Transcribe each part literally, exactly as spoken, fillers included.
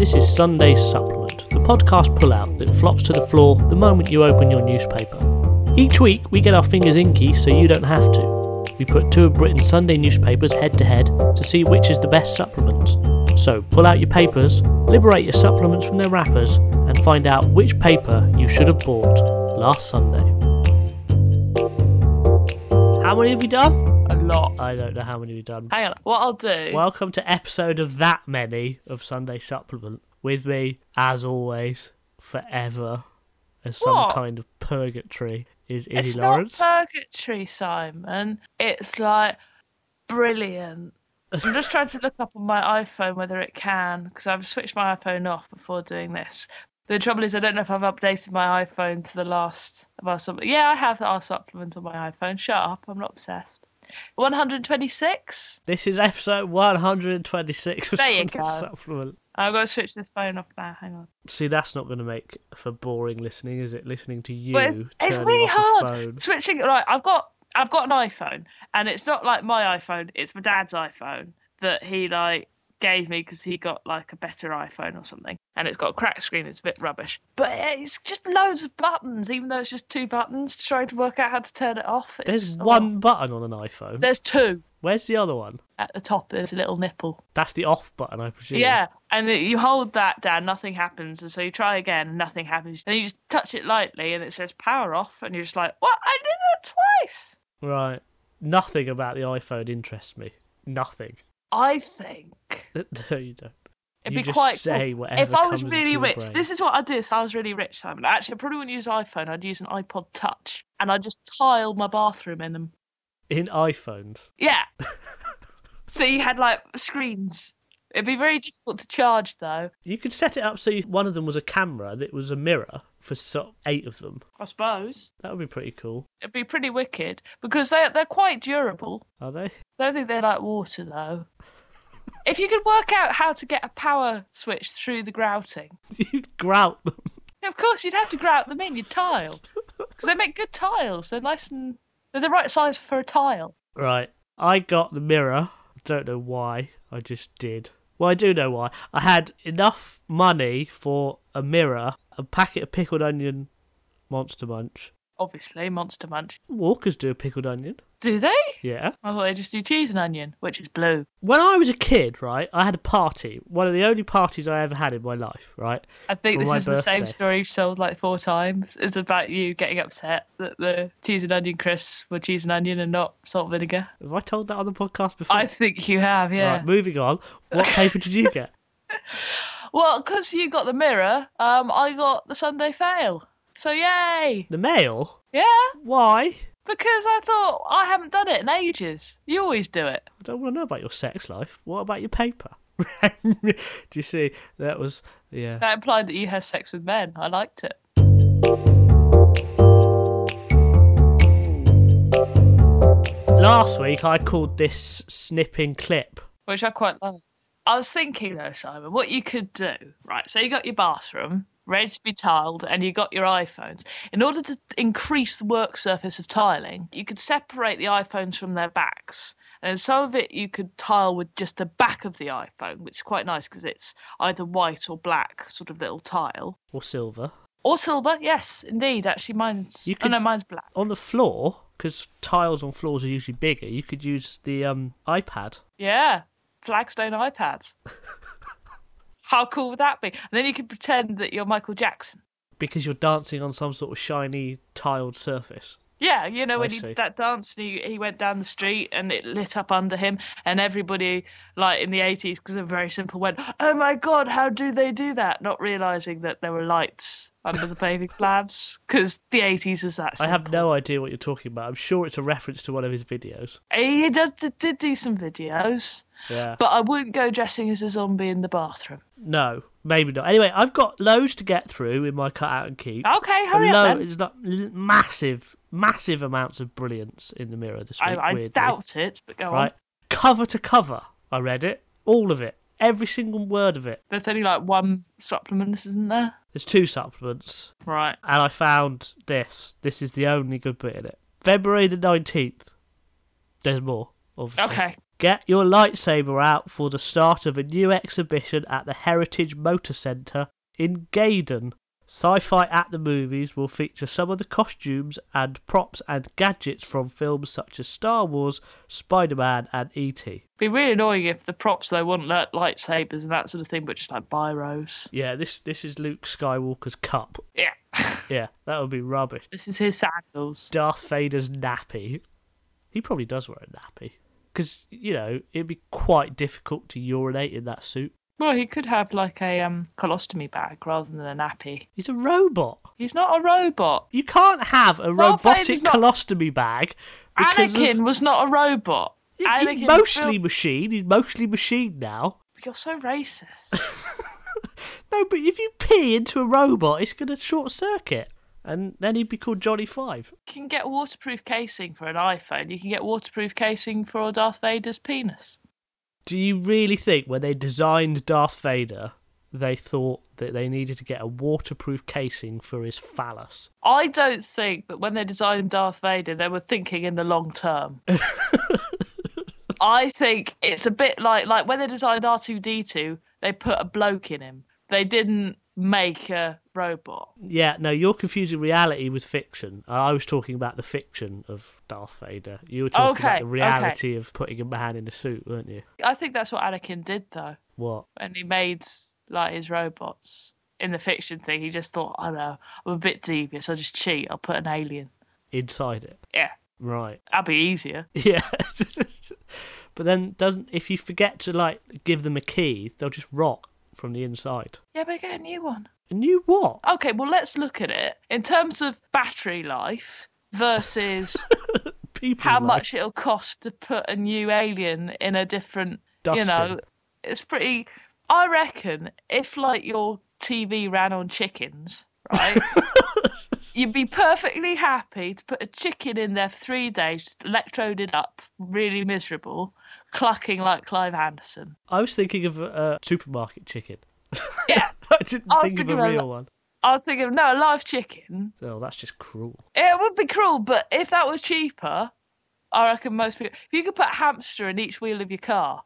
This is Sunday's Supplement, the podcast pullout that flops to the floor the moment you open your newspaper. Each week we get our fingers inky so you don't have to. We put two of Britain's Sunday newspapers head to head to see which is the best supplement. So pull out your papers, liberate your supplements from their wrappers, and find out which paper you should have bought last Sunday. How many have you done? A lot. I don't know how many we've done. Hang on, what I'll do... Welcome to episode of that many of Sunday Supplement. With me, as always, forever, as some What? kind of purgatory, is Izzy It's Lawrence. not purgatory, Simon. It's like brilliant. I'm just trying to look up on my iPhone whether it can, because I've switched my iPhone off before doing this. The trouble is I don't know if I've updated my iPhone to the last of our supplement. Yeah, I have our supplement on my iPhone. Shut up, I'm not obsessed. one hundred twenty-six? This is episode one hundred twenty-six of There you Sunday go. Supplement. I've got to switch this phone off now, hang on. See, that's not going to make for boring listening, is it? Listening to you But it's, it's turning really off a hard. phone. Switching, right, I've got I've got an iPhone, and it's not like my iPhone, it's my dad's iPhone that he, like, gave me because he got, like, a better iPhone or something. And it's got a cracked screen, it's a bit rubbish. But it's just loads of buttons, even though it's just two buttons, trying to work out how to turn it off. It's, There's oh. one button on an iPhone. There's two. Where's the other one? At the top, there's a little nipple. That's the off button, I presume. Yeah, and you hold that down, nothing happens, and so you try again, and nothing happens. And you just touch it lightly, and it says power off, and you're just like, what? I did that twice! Right. Nothing about the iPhone interests me. Nothing. I think No, you don't. it'd You be just quite say cool. whatever If I was comes into really your rich, brain. this is what I'd do if I was really rich, Simon. Actually, I probably wouldn't use an iPhone, I'd use an iPod Touch, and I'd just tile my bathroom in them. In iPhones. Yeah. So you had, like, screens. It'd be very difficult to charge, though, You could set it up so you, one of them was a camera that was a mirror for sort of eight of them. I suppose. That would be pretty cool. It'd be pretty wicked, because they're, they're quite durable. Are they? I don't think they're like water, though. If you could work out how to get a power switch through the grouting, You'd grout them. of course you'd have to grout them in, you'd tile. Because they make good tiles. They're nice and... They're the right size for a tile. Right. I got the mirror. Don't know why. I just did. Well, I do know why. I had enough money for a mirror, a packet of pickled onion Monster Munch. Obviously, Monster Munch. Walkers do a pickled onion. Do they? Yeah. I thought they just do cheese and onion, which is blue. When I was a kid, right, I had a party. One of the only parties I ever had in my life, right? I think For this my is the same birthday. story you've told like four times. It's about you getting upset that the cheese and onion crisps were cheese and onion and not salt and vinegar. Have I told that on the podcast before? I think you have, yeah. Right, moving on. What paper did you get? Well, because you got the mirror, um, I got the Sunday Fail. So yay! The mail? Yeah, Why? because I thought I haven't done it in ages. You always do it. I don't want to know about your sex life. What about your paper? Do you see? That was, yeah. That implied that you have sex with men. I liked it. Last week I called this snipping clip. Which I quite liked. I was thinking though, Simon, what you could do, right? So you got your bathroom ready to be tiled and you got your iPhones. In order to increase the work surface of tiling, you could separate the iPhones from their backs. And some of it you could tile with just the back of the iPhone, which is quite nice because it's either white or black sort of little tile. Or silver. Or silver, yes, indeed. Actually, mine's... You Oh could- no, mine's black. On the floor, because tiles on floors are usually bigger, you could use the um iPad. Yeah, Flagstone iPads. How cool would that be? And then you could pretend that you're Michael Jackson. Because you're dancing on some sort of shiny tiled surface. Yeah, you know, when I he see. did that dance, and he, he went down the street and it lit up under him, and everybody, like in the eighties, because they're very simple, went, oh my God, how do they do that? Not realising that there were lights under the paving slabs, because the eighties was that I simple. have no idea what you're talking about. I'm sure it's a reference to one of his videos. He does, did do some videos, Yeah. but I wouldn't go dressing as a zombie in the bathroom. No, maybe not. Anyway, I've got loads to get through in my cut out and keep. Okay, hurry Lo- up then. It's not l- massive, massive amounts of brilliance in the mirror this week. I, I weirdly. doubt it, but go Right, on. cover to cover. I read it, all of it, every single word of it. There's only like one supplement, isn't there? There's two supplements, Right. and I found this. This is the only good bit in it. February the nineteenth. There's more, obviously. Okay. Get your lightsaber out for the start of a new exhibition at the Heritage Motor Centre in Gaydon. Sci-Fi at the Movies will feature some of the costumes and props and gadgets from films such as Star Wars, Spider-Man and E T. It'd be really annoying if the props, though, weren't like lightsabers and that sort of thing, but just like biros. Yeah, this this is Luke Skywalker's cup. Yeah. Yeah, that would be rubbish. This is his sandals. Darth Vader's nappy. He probably does wear a nappy. Because, you know, it'd be quite difficult to urinate in that suit. Well, he could have like a um, colostomy bag rather than a nappy. He's a robot. He's not a robot. You can't have a Darth robotic Vader's not- colostomy bag. because Anakin of... was not a robot. He- Anakin He's mostly built- machine. He's mostly machine now. You're so racist. No, but if you pee into a robot, it's going to short circuit. And then he'd be called Johnny Five. You can get waterproof casing for an iPhone. You can get waterproof casing for Darth Vader's penis. Do you really think when they designed Darth Vader, they thought that they needed to get a waterproof casing for his phallus? I don't think that when they designed Darth Vader, they were thinking in the long term. I think it's a bit like like when they designed R two D two, they put a bloke in him. They didn't make a robot. Yeah, no, you're confusing reality with fiction. I was talking about the fiction of Darth Vader. You were talking Okay, about the reality of putting a man in a suit, weren't you? I think that's what Anakin did, though. What? When he made like his robots in the fiction thing, he just thought, I don't know, I'm a bit devious. I'll just cheat. I'll put an alien Inside it? Yeah, Right. that'd be easier. Yeah. But then doesn't if you forget to like give them a key, they'll just rot from the inside. Yeah, but get a new one. A new what? Okay, well, let's look at it in terms of battery life versus People how like- much it'll cost to put a new alien in a different, you know, Dustbin. it's pretty. I reckon if like your T V ran on chickens, right, you'd be perfectly happy to put a chicken in there for three days, just electroded up, really miserable, clucking like Clive Anderson. I was thinking of a supermarket chicken. Yeah, I didn't I was think of thinking a of a- real one. I was thinking, no, a live chicken. Oh, that's just cruel. It would be cruel, but if that was cheaper, I reckon most people. If you could put a hamster in each wheel of your car,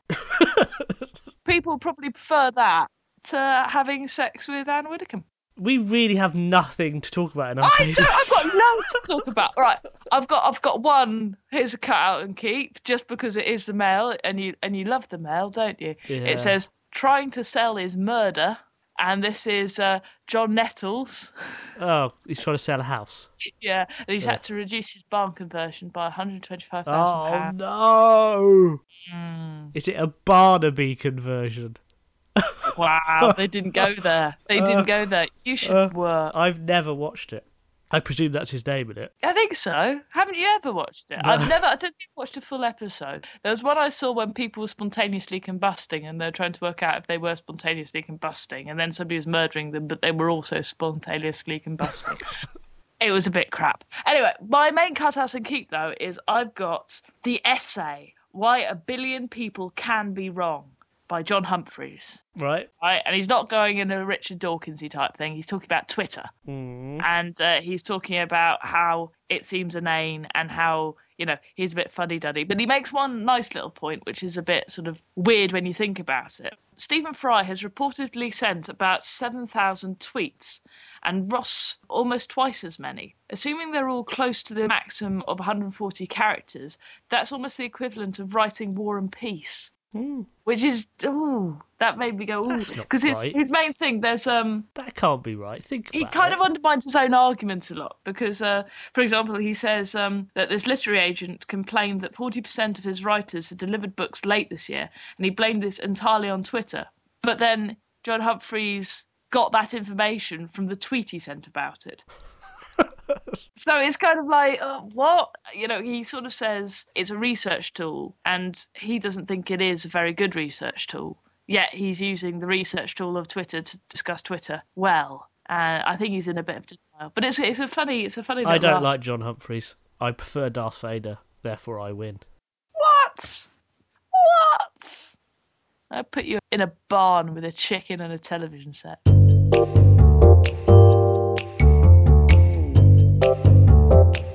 people would probably prefer that to having sex with Anne Widdecombe. We really have nothing to talk about in our I pages. don't. I've got loads to talk about. Right, I've got. I've got one. Here's a cut out and keep, just because it is the Mail, and you and you love the Mail, don't you? Yeah. It says trying to sell is murder, and this is uh, John Nettles. Oh, he's trying to sell a house. Yeah, and he's Yeah. had to reduce his barn conversion by one hundred twenty-five thousand Oh pounds. no! Mm. Is it a Barnaby conversion? Wow, they didn't go there. They didn't go there. You should Uh, work. I've never watched it. I presume that's his name in it. I think so. Haven't you ever watched it? No. I've never. I don't think I've watched a full episode. There was one I saw when people were spontaneously combusting, and they're trying to work out if they were spontaneously combusting, and then somebody was murdering them, but they were also spontaneously combusting. It was a bit crap. Anyway, my main cut out and keep though is I've got the essay "Why a Billion People Can Be Wrong" by John Humphreys. Right? Right, and he's not going in a Richard Dawkinsy type thing. He's talking about Twitter, Mm. and uh, he's talking about how it seems inane and how, you know, he's a bit fuddy-duddy. But he makes one nice little point, which is a bit sort of weird when you think about it. Stephen Fry has reportedly sent about seven thousand tweets, and Ross almost twice as many. Assuming they're all close to the maximum of one hundred forty characters, that's almost the equivalent of writing War and Peace. Mm. Which is, ooh, that made me go, ooh. That's not Because his, right. his main thing, there's, um, That can't be right. Think he about kind it. of undermines his own argument a lot. Because, uh, for example, he says um, that this literary agent complained that forty percent of his writers had delivered books late this year, and he blamed this entirely on Twitter. But then John Humphreys got that information from the tweet he sent about it. So it's kind of like, uh, what? You know, he sort of says it's a research tool, and he doesn't think it is a very good research tool. Yet he's using the research tool of Twitter to discuss Twitter well. Uh, I think he's in a bit of denial. But it's it's a funny it's a funny. I little don't article. like John Humphreys. I prefer Darth Vader. Therefore, I win. What? What? I put you in a barn with a chicken and a television set.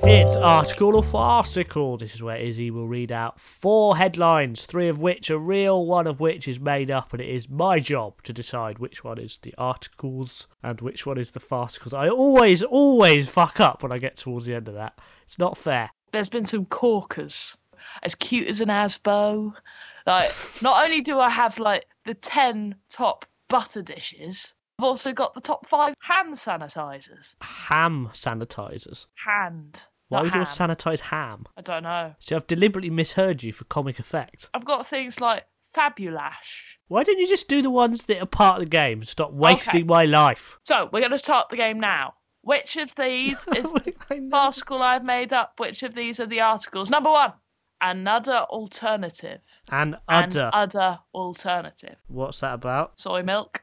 It's article or farcical. This is where Izzy will read out four headlines, three of which are real, one of which is made up, and it is my job to decide which one is the articles and which one is the farcicals. I always, always fuck up when I get towards the end of that. It's not fair. There's been some corkers. As cute as an Asbo. Like, not only do I have, like, the ten top butter dishes, I've also got the top five hand sanitizers. Ham sanitizers. Hand. Why would you ham. sanitize ham? I don't know. See, I've deliberately misheard you for comic effect. I've got things like Fabulash. Why don't you just do the ones that are part of the game and stop wasting Okay. my life? So, we're going to start the game now. Which of these is the I know. farcical I've made up? Which of these are the articles? Number one, another alternative. An An udder. other alternative. What's that about? Soy milk.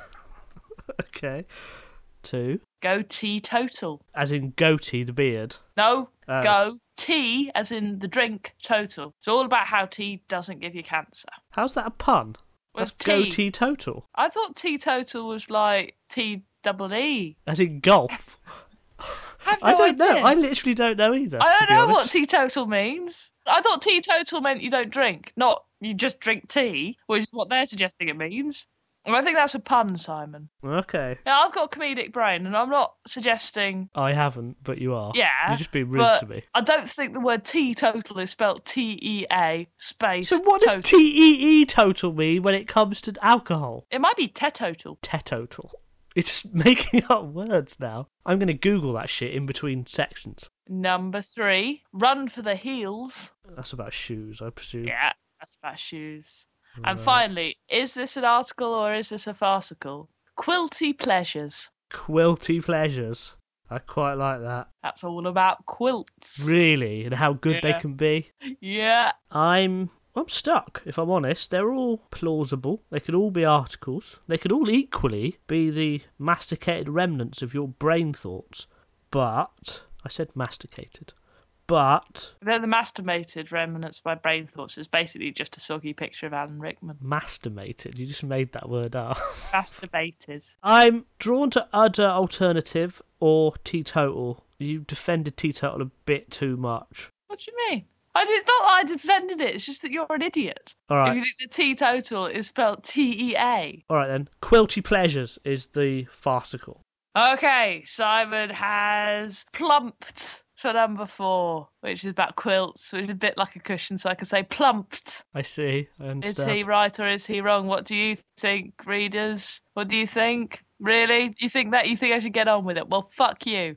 Okay. Two. Go teetotal. As in goatee, the beard. No, Oh. go tea, as in the drink, total. It's all about how tea doesn't give you cancer. How's that a pun? Well, That's it's tea. goatee total. I thought teetotal was like T double E. As in golf. I have no I don't idea. know. I literally don't know either. I to don't be know what honest. teetotal means. I thought teetotal meant you don't drink, not you just drink tea, which is what they're suggesting it means. And I think that's a pun, Simon. Okay. Now, I've got a comedic brain, and I'm not suggesting... I haven't, but you are. Yeah, You're just being rude but to me. I don't think the word teetotal is spelled T E A space So what does total. T E E total mean when it comes to alcohol? It might be teetotal. Tetotal. It's just making up words now. I'm going to Google that shit in between sections. Number three, run for the heels. That's about shoes, I presume. Yeah, that's about shoes. And finally, is this an article or is this a farcical? Quilty pleasures. Quilty pleasures. I quite like that. That's all about quilts. Really? And how good they Yeah. can be. Yeah. I'm... I'm stuck, if I'm honest. They're all plausible. They could all be articles. They could all equally be the masticated remnants of your brain thoughts. But... I said masticated. But... They're the masturbated remnants by brain thoughts. It's basically just a soggy picture of Alan Rickman. Mastimated. You just made that word up. Masturbated. I'm drawn to udder alternative or teetotal. You defended teetotal a bit too much. What do you mean? I did, it's not that I defended it, it's just that you're an idiot. All right. If you think the teetotal is spelled T E A. All right then. Quilty pleasures is the farcical. Okay, Simon has plumped for number four, which is about quilts, which is a bit like a cushion, so I can say plumped. I see. I Is understand. he right or is he wrong? What do you think, readers? What do you think? Really? You think that? You think I should get on with it? Well, fuck you.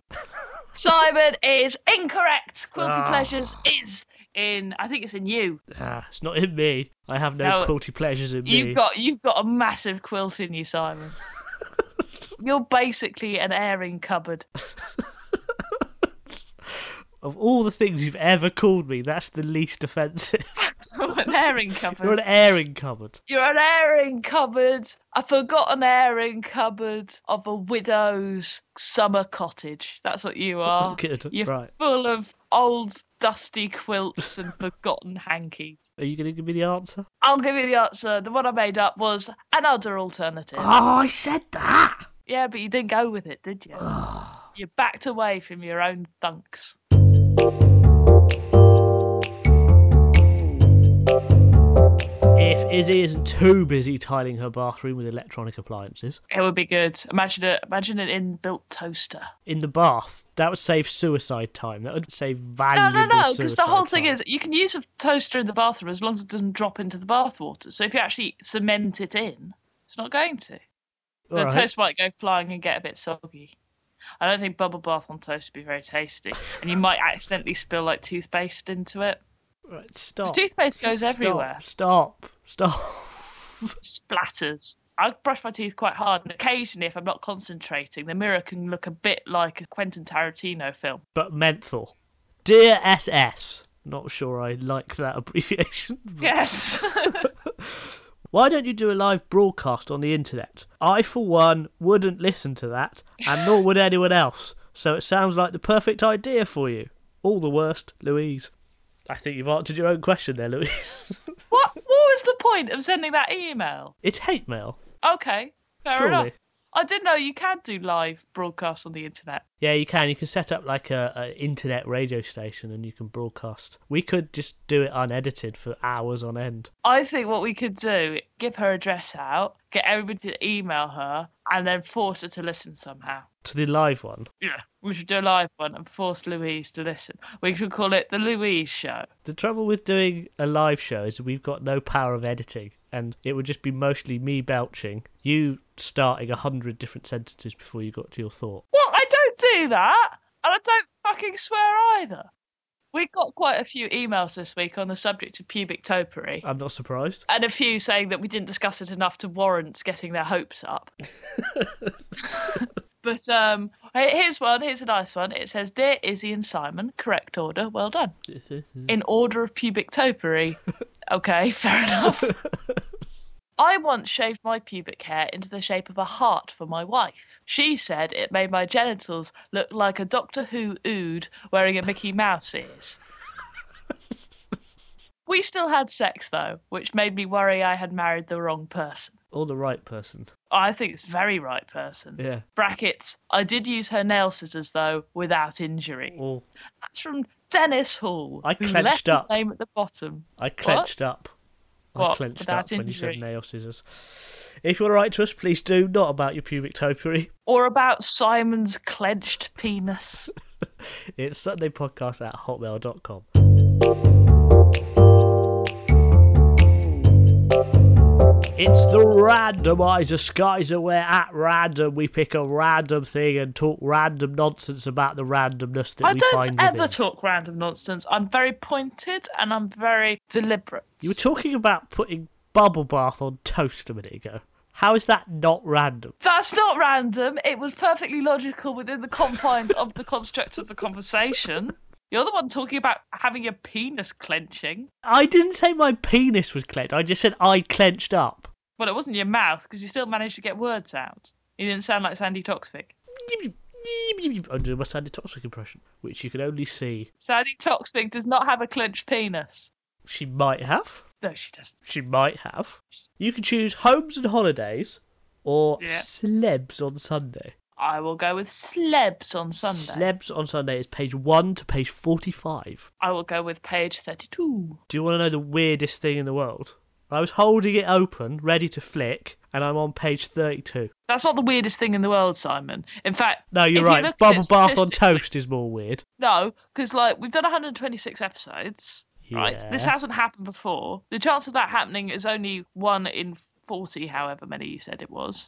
Simon is incorrect. Quilty Ah. pleasures is in, I think it's in you. Ah, it's not in me. I have no, No, quilty pleasures in me. You've got you've got a massive quilt in you, Simon. You're basically an airing cupboard. Of all the things you've ever called me, that's the least offensive. An airing cupboard. You're an airing cupboard. You're an airing cupboard, a forgotten airing cupboard of a widow's summer cottage. That's what you are. Good, You're right. full of old dusty quilts and forgotten hankies. Are you going to give me the answer? I'll give you the answer. The one I made up was another alternative. Oh, I said that! Yeah, but you didn't go with it, did you? You backed away from your own thunks. If Izzy isn't too busy tiling her bathroom with electronic appliances, It would be good. Imagine a, imagine an inbuilt toaster. in the bath, that would save suicide time. That would save No, valuable no, no, because the suicide whole thing time. is you can use a toaster in the bathroom as long as it doesn't drop into the bathwater. So if you actually cement it in, it's not going to. The All right. toast might go flying and get a bit soggy. I don't think bubble bath on toast would be very tasty. And you might accidentally spill like toothpaste into it. Right, 'Cause stop. toothpaste goes Stop. everywhere. Stop. Stop. Splatters. I brush my teeth quite hard, and occasionally, if I'm not concentrating, the mirror can look a bit like a Quentin Tarantino film. But menthol. Dear S S. Not sure I like that abbreviation. but- Yes. Why don't you do a live broadcast on the internet? I, for one, wouldn't listen to that, and nor would anyone else. So it sounds like the perfect idea for you. All the worst, Louise. I think you've answered your own question there, Louise. what? What was the point of sending that email? It's hate mail. Okay, fair Surely. enough. I didn't know you can do live broadcasts on the internet. Yeah, you can. You can set up like a, a internet radio station and you can broadcast. We could just do it unedited for hours on end. I think what we could do, give her address out, get everybody to email her, and then force her to listen somehow. To the live one? Yeah. We should do a live one and force Louise to listen. We could call it The Louise Show. The trouble with doing a live show is we've got no power of editing, and it would just be mostly me belching, you starting a hundred different sentences before you got to your thought. What? I don't do that! And I don't fucking swear either. We got quite a few emails this week on the subject of pubic topiary. I'm not surprised. And a few saying that we didn't discuss it enough to warrant getting their hopes up. But um, here's one, here's a nice one. It says, Dear Izzy and Simon, correct order, well done. In order of pubic topiary. Okay, fair enough. I once shaved my pubic hair into the shape of a heart for my wife. She said it made my genitals look like a Doctor Who ood wearing a Mickey Mouse ears. We still had sex, though, which made me worry I had married the wrong person. Or the right person. I think it's very right person. Yeah. Brackets, I did use her nail scissors, though, without injury. Oh. That's from Dennis Hall, I who clenched left up. his name at the bottom. I clenched what? up. I What? clenched Without up when you injury? said nail scissors. If you want to write to us, please do. Not about your pubic topiary. Or about Simon's clenched penis. It's sundaypodcast at hotmail dot com. It's the randomizer, Skies, where at random we pick a random thing and talk random nonsense about the randomness that I we don't find ever within. talk random nonsense. I'm very pointed and I'm very deliberate. You were talking about putting bubble bath on toast a minute ago. How is that not random? That's not random. It was perfectly logical within the confines of the construct of the conversation. You're the one talking about having your penis clenching. I didn't say my penis was clenched. I just said I clenched up. Well, it wasn't your mouth, because you still managed to get words out. You didn't sound like Sandy Toksvig. I'm doing my Sandy Toxic impression, which you can only see. Sandy Toksvig does not have a clenched penis. She might have. No, she doesn't. She might have. You can choose homes and holidays or Yeah. celebs on Sunday. I will go with Slebs on Sunday. Celebs on Sunday is page one to page forty-five. I will go with page thirty-two. Do you want to know the weirdest thing in the world? I was holding it open, ready to flick, and I'm on page thirty-two. That's not the weirdest thing in the world, Simon. In fact, No, you're if right. You look at Bubble it bath on statistically- toast is more weird. No, because like we've done one hundred twenty-six episodes, right? Yeah. This hasn't happened before. The chance of that happening is only one in forty, however many you said it was.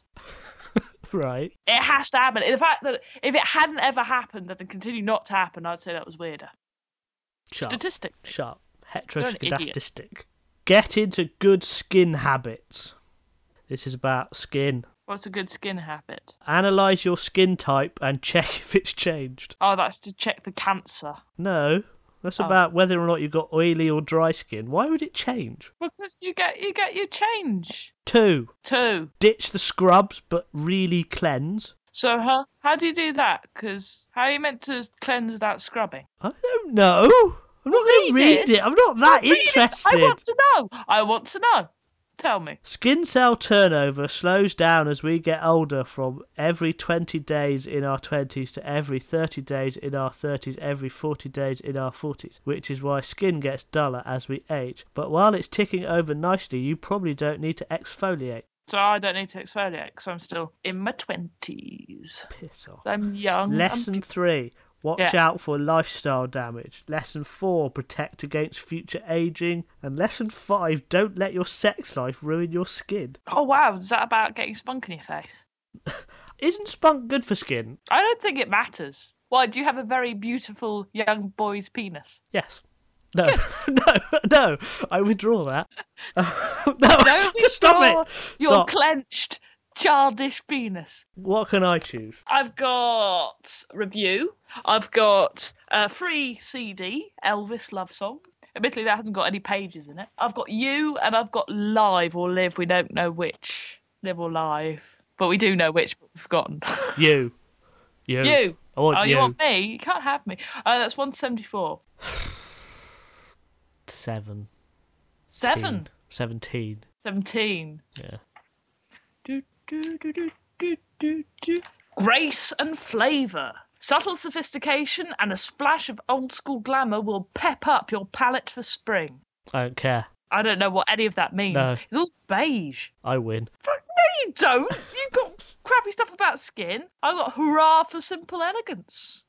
Right. It has to happen. The fact that if it hadn't ever happened and it continued not to happen, I'd say that was weirder. Shut up. Statistic. Shut up. You're an idiot. Heteroscedastic. Get into good skin habits. This is about skin. What's a good skin habit? Analyse your skin type and check if it's changed. Oh, that's to check for cancer. No, that's Oh. about whether or not you've got oily or dry skin. Why would it change? Because you get you get your change. Two, Two. ditch the scrubs but really cleanse. So, huh? How do you do that? Because how are you meant to cleanse without scrubbing? I don't know. I'm not going to Read read it. it. I'm not that Read it. interested. I want to know. I want to know. Tell me. Skin cell turnover slows down as we get older, from every twenty days in our twenties to every thirty days in our thirties, every forty days in our forties, which is why skin gets duller as we age. But while it's ticking over nicely, you probably don't need to exfoliate. So I don't need to exfoliate because I'm still in my twenties. Piss off. So I'm young. Lesson I'm... three. Watch Yeah. out for lifestyle damage. Lesson four. Protect against future aging. And lesson five. Don't let your sex life ruin your skin. Oh wow, is that about getting spunk in your face? Isn't spunk good for skin? I don't think it matters. Why, do you have a very beautiful young boy's penis? Yes. No, no, no. I withdraw that. no, Don't just stop withdraw it. Your Stop. clenched, childish penis. What can I choose? I've got review. I've got a free C D, Elvis love song. Admittedly, that hasn't got any pages in it. I've got you, and I've got live or live. We don't know which. Live or live. But we do know which, but we've forgotten. You. You. You. I want oh, you. you want me? You can't have me. Uh, that's one seventy-four. Seven. Seven. Seventeen. Seventeen. Yeah. Do, do, do, do, do, do, do. Grace and flavour. Subtle sophistication and a splash of old-school glamour will pep up your palate for spring. I don't care. I don't know what any of that means. No. It's all beige. I win. Fuck, no, you don't. You've got crappy stuff about skin. I got hurrah for simple elegance.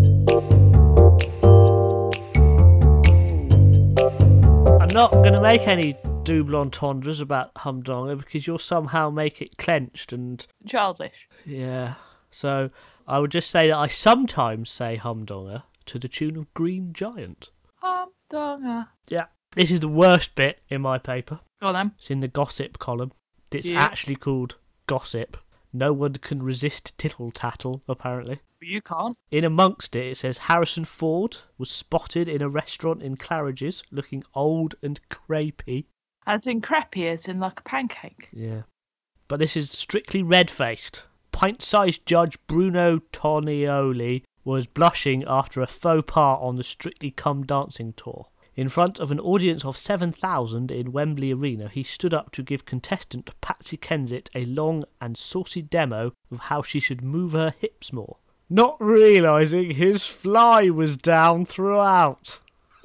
I'm not going to make any double entendres about humdonga because you'll somehow make it clenched and... Childish. Yeah. So I would just say that I sometimes say humdonga to the tune of Green Giant. Humdonga. Yeah. This is the worst bit in my paper. Go on then. It's in the gossip column. It's Yeah. actually called Gossip. No one can resist tittle tattle, apparently. You can't. In amongst it, it says Harrison Ford was spotted in a restaurant in Claridge's looking old and crepey. As in creppy, as in like a pancake. Yeah. But this is strictly red-faced. Pint-sized judge Bruno Tonioli was blushing after a faux pas on the Strictly Come Dancing tour. In front of an audience of seven thousand in Wembley Arena, he stood up to give contestant Patsy Kensit a long and saucy demo of how she should move her hips more, not realising his fly was down throughout.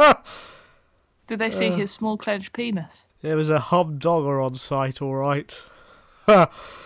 Did they see uh, his small clenched penis? There was a humdogger on site, all right. uh,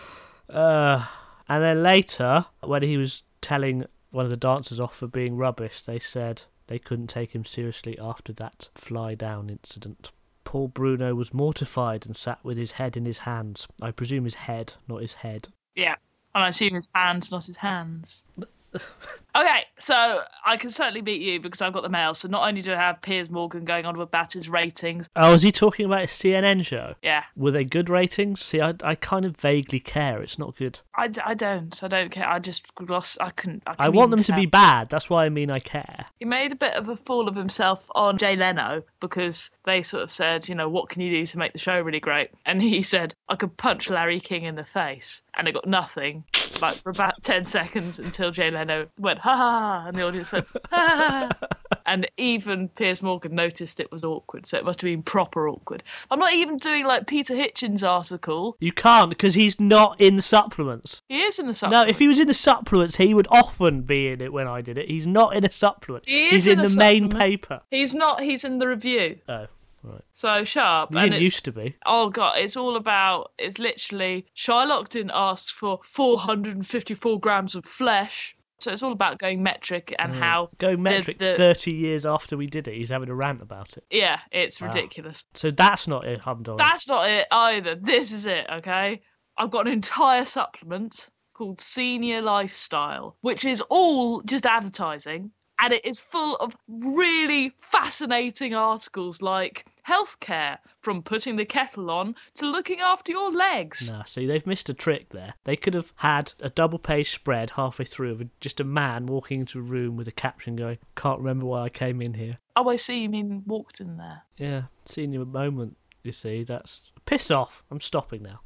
and then later, when he was telling one of the dancers off for being rubbish, they said they couldn't take him seriously after that fly-down incident. Poor Bruno was mortified and sat with his head in his hands. I presume his head, not his head. Yeah, and I assume his hands, not his hands. Okay, so I can certainly beat you because I've got the mail. So not only do I have Piers Morgan going on about his ratings. Oh, is he talking about his C N N show? Yeah. Were they good ratings? See, I, I kind of vaguely care. It's not good. I, I don't. I don't care. I just gloss. I couldn't. I, I want them tell. to be bad. That's why I mean I care. He made a bit of a fool of himself on Jay Leno because they sort of said, you know, what can you do to make the show really great? And he said, I could punch Larry King in the face. And it got nothing, like for about ten seconds until Jay Leno went, ha ha, and the audience went, ha ha. And even Piers Morgan noticed it was awkward, so it must have been proper awkward. I'm not even doing like Peter Hitchens' article. You can't, because he's not in the supplements. He is in the supplements. No, if he was in the supplements, he would often be in it when I did it. He's not in a supplement. He is he's in, in the main paper. He's not, he's in the review. Oh. Right. So sharp. You and didn't used to be. Oh god, it's all about. It's literally Shylock didn't ask for four hundred fifty-four grams of flesh. So it's all about going metric and mm. how going metric. The, the... Thirty years after we did it, he's having a rant about it. Yeah, it's wow. ridiculous. So that's not it, Humdog. That's not it either. This is it. Okay, I've got an entire supplement called Senior Lifestyle, which is all just advertising. And it is full of really fascinating articles like healthcare, from putting the kettle on to looking after your legs. Nah, see, they've missed a trick there. They could have had a double-page spread halfway through of just a man walking into a room with a caption going, can't remember why I came in here. Oh, I see, you mean walked in there. Yeah, senior moment, you see. That's... Piss off. I'm stopping now.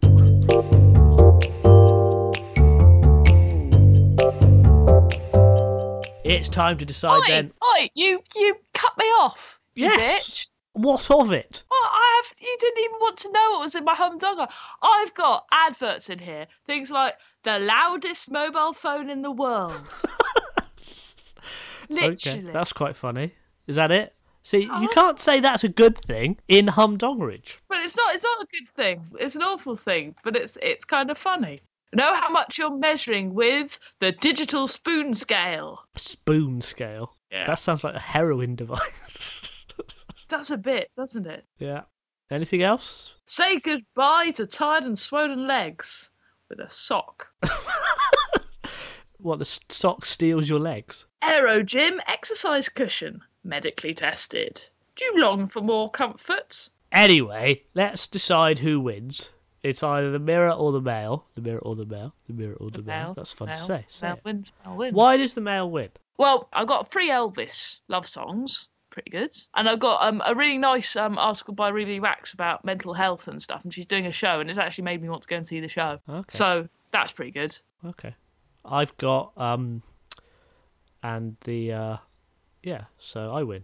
It's time to decide oi, then. Oi, you you cut me off, you yes. bitch. What of it? Well, I have. You didn't even want to know what was in my humdogger. I've got adverts in here. Things like the loudest mobile phone in the world. Literally. Okay, that's quite funny. Is that it? See, oh. You can't say that's a good thing in humdongerage. But it's not. It's not a good thing. It's an awful thing. But it's it's kind of funny. Know how much you're measuring with the digital spoon scale. Spoon scale? Yeah. That sounds like a heroin device. That's a bit, doesn't it? Yeah. Anything else? Say goodbye to tired and swollen legs with a sock. What, the sock steals your legs? Aerogym exercise cushion. Medically tested. Do you long for more comfort? Anyway, let's decide who wins. It's either the Mirror or the Mail. The Mirror or the Mail. The Mirror or the, the Mail. Mail. That's fun mail, to say. say mail wins. Mail wins. Why does the Mail win? Well, I've got three Elvis love songs. Pretty good. And I've got um, a really nice um, article by Ruby Wax about mental health and stuff. And she's doing a show, and it's actually made me want to go and see the show. Okay. So that's pretty good. Okay. I've got... um, And the... Uh, yeah, so I win.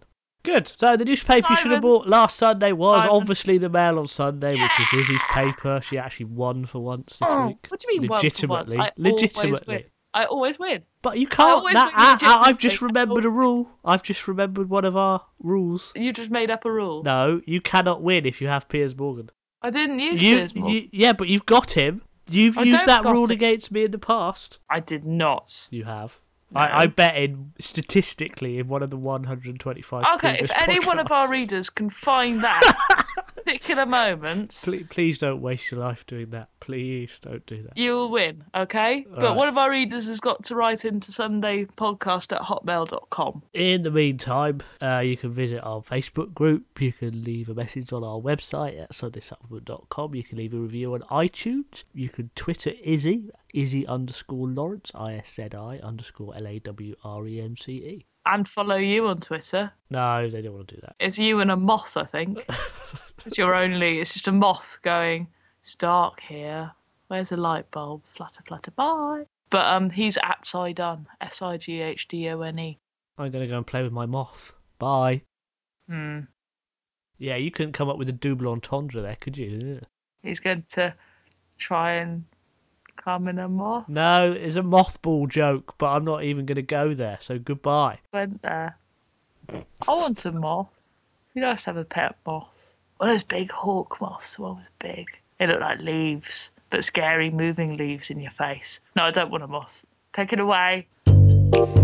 Good. So the newspaper you should have Simon. bought last Sunday was Simon. obviously the Mail on Sunday, which was Izzy's paper. She actually won for once this Oh, week. what do you mean, one for once? Legitimately. I always Legitimately. win. I always win. But you can't. always Now, win I, I, I've legitimately. just remembered a rule. I've just remembered one of our rules. You just made up a rule. No, you cannot win if you have Piers Morgan. I didn't use You, Piers Morgan. you, yeah, but you've got him. You've I used don't that got rule him. against me in the past. I did not. You have. No. I, I bet in statistically in one of the one hundred twenty-five. Okay, if previous any one of our podcasts. readers can find that particular moment, Please, please don't waste your life doing that. Please don't do that. you'll win, okay? But Alright. one of our readers has got to write into sundaypodcast at hotmail dot com. In the meantime, uh, you can visit our Facebook group. You can leave a message on our website at sunday supplement dot com. You can leave a review on iTunes. You can Twitter Izzy, Izzy underscore Lawrence, I S Z I underscore L A W R E N C E. And follow you on Twitter. No, they don't want to do that. It's you and a moth, I think. It's your only, it's just a moth going, it's dark here. Where's the light bulb? Flutter, flutter, bye. But um, he's at Sidon, S I G H D O N E. I'm going to go and play with my moth. Bye. Hmm. Yeah, you couldn't come up with a double entendre there, could you? He's going to try and come in a moth. No, it's a mothball joke, but I'm not even going to go there, so goodbye. Went there. I want a moth. You don't have to have a pet moth. One of those big hawk moths. The one was big. They look like leaves, but scary moving leaves in your face. No, I don't want a moth. Take it away.